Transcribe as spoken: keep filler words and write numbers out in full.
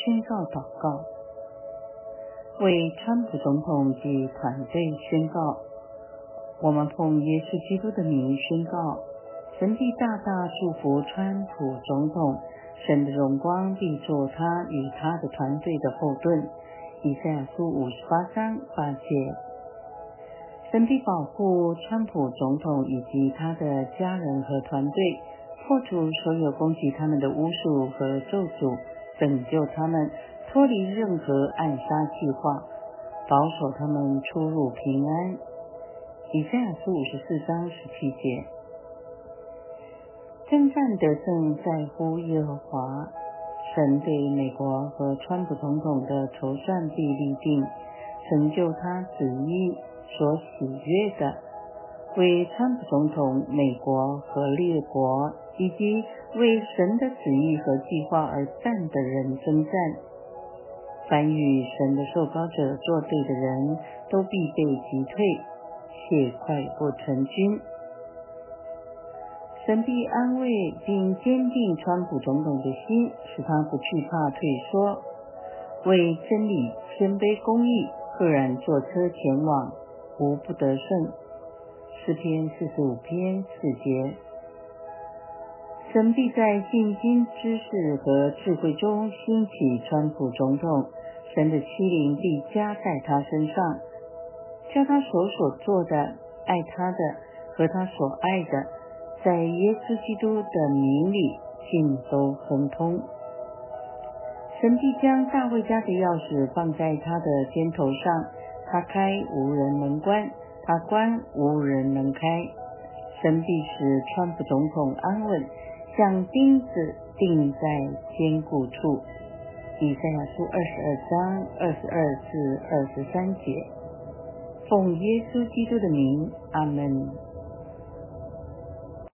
宣告祷告。为川普总统及团队宣告，我们奉耶稣基督的名宣告，神必大大祝福川普总统，神的荣光必作他与他的团队的后盾。以赛亚书五十八章八节。神必保护川普总统以及他的家人和团队，破除所有攻击他们的巫术和咒诅，拯救他们脱离任何暗杀计划，保守他们出入平安。以赛亚书五十四章十七节。征战得胜在乎耶和华，神对美国和川普总统的筹算必立定，成就他旨意所喜悦的，为川普总统、美国和列国以及为神的旨意和计划而战的人征战。凡与神的受膏者作对的人，都必被击退，且快不成军。神必安慰并坚定川普总统的心，使他不惧怕退缩，为真理谦卑公义，赫然坐车前往，无不得胜。诗篇四十五篇四节。神必在信心、知识和智慧中兴起川普总统，神的欺凌必加在他身上，叫他手所做的、爱他的和他所爱的，在耶稣基督的名里尽都亨通。神必将大卫家的钥匙放在他的肩头上，他开无人能关，他关无人能开。神必使川普总统安稳，像钉子钉在坚固处。以赛亚书二十二章二十二至二十三节。奉耶稣基督的名，阿们。